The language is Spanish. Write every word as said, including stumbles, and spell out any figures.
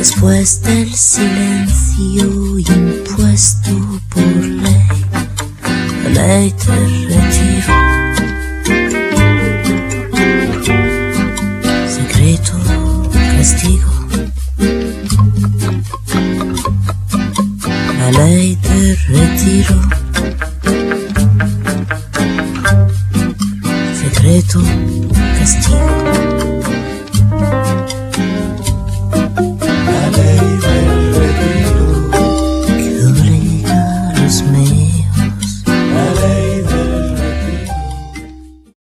Después del silencio impuesto por ley, la ley te retiro. Secreto, castigo, la ley te retiro. Secreto, castigo.